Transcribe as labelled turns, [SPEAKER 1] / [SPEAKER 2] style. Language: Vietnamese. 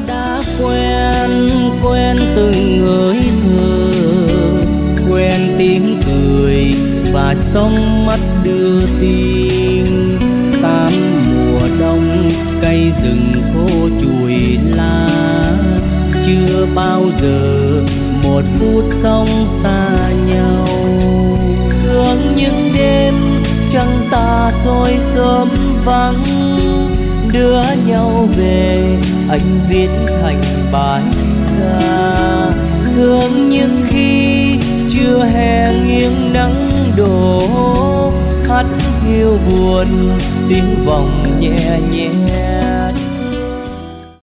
[SPEAKER 1] đã quen từng hơi thở, quen tiếng cười và sóng mắt đưa tin. Tám mùa đông cây rừng khô chùi lá, chưa bao giờ một phút sống xa nhau. Thương những đêm trăng ta trôi sớm vắng, đưa nhau về anh viết thành bài ca. Thương những khi chưa hè nghiêng nắng đổ, hát hiu buồn tiếng vọng nhẹ nhẹ.